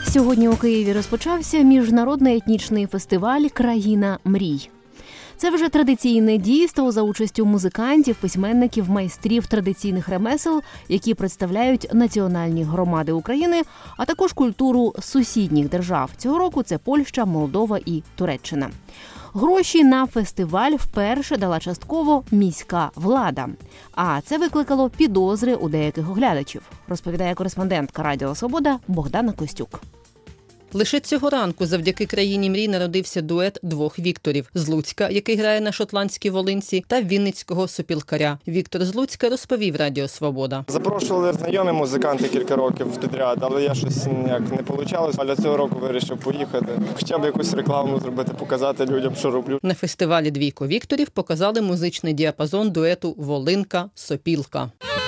Сьогодні у Києві розпочався міжнародний етнічний фестиваль «Країна мрій». Це вже традиційне дійство за участю музикантів, письменників, майстрів традиційних ремесел, які представляють національні громади України, а також культуру сусідніх держав. Цього року це Польща, Молдова і Туреччина. Гроші на фестиваль вперше дала частково міська влада. А це викликало підозри у деяких оглядачів, розповідає кореспондентка Радіо Свобода Богдана Костюк. Лише цього ранку завдяки «Країні мрій» народився дует двох Вікторів – з Луцька, який грає на шотландській волинці, та вінницького сопілкаря. Віктор з Луцька розповів Радіо Свобода. Запрошували знайомі музиканти кілька років підряд, але я щось ніяк не вийшло. А для цього року вирішив поїхати, хоча б якусь рекламу зробити, показати людям, що роблю. На фестивалі «Двійко Вікторів» показали музичний діапазон дуету «Волинка-Сопілка».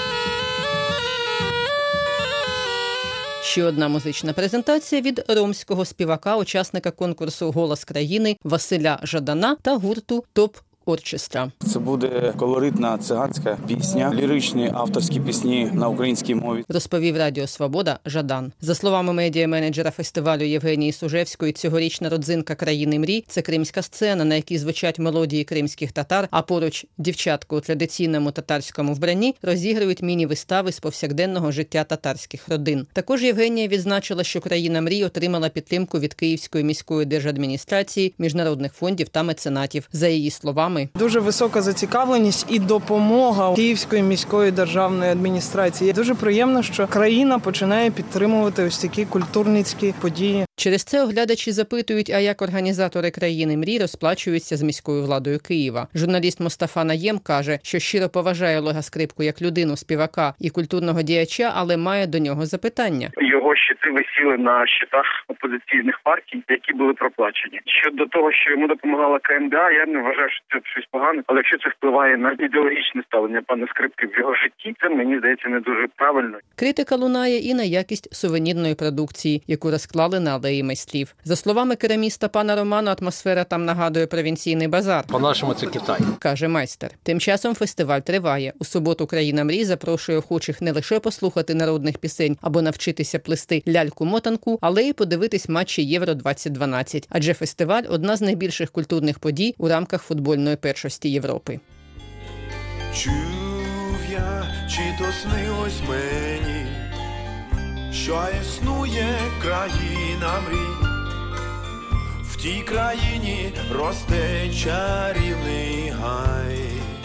Ще одна музична презентація від ромського співака, учасника конкурсу «Голос країни» Василя Жадана та гурту «Топ Орчестра». Це буде колоритна циганська пісня, ліричні авторські пісні на українській мові. Розповів Радіо Свобода Жадан. За словами медіа-менеджера фестивалю Євгенії Сужевської, цьогорічна родзинка «Країни мрій» – це кримська сцена, на якій звучать мелодії кримських татар, а поруч дівчатка у традиційному татарському вбранні розігрують міні-вистави з повсякденного життя татарських родин. Також Євгенія відзначила, що «Країна мрій» отримала підтримку від Київської міської держадміністрації, міжнародних фондів та меценатів. За її словами, дуже висока зацікавленість і допомога Київської міської державної адміністрації. Дуже приємно, що країна починає підтримувати ось такі культурницькі події. Через це оглядачі запитують, а як організатори «Країни мрій» розплачуються з міською владою Києва. Журналіст Мустафа Наєм каже, що щиро поважає Олега Скрипку як людину, співака і культурного діяча, але має до нього запитання. Його щити висіли на щитах опозиційних партій, які були проплачені. Щодо того, що йому допомагала КМДА, я не вважаю, що це щось погане, але якщо це впливає на ідеологічне ставлення пана Скрипки в його житті, це, мені здається, не дуже правильно. Критика лунає і на якість сувенірної продукції, яку розклали на алеї майстрів. За словами кераміста пана Романа, атмосфера там нагадує провінційний базар. По-нашому це Китай, каже майстер. Тим часом фестиваль триває. У суботу «Країна мрій» запрошує охочих не лише послухати народних пісень або навчитися плести ляльку-мотанку, але й подивитись матчі Євро-2012. Адже фестиваль – одна з найбільших культурних подій у рамках футбольної першості Європи. Чув я, чи то снилось мені, що існує країна мрій. В тій країні росте чарівний гай.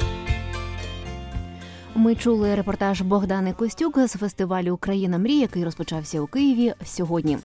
Ми чули репортаж Богдани Костюк з фестивалю «Країна мрій», який розпочався у Києві сьогодні.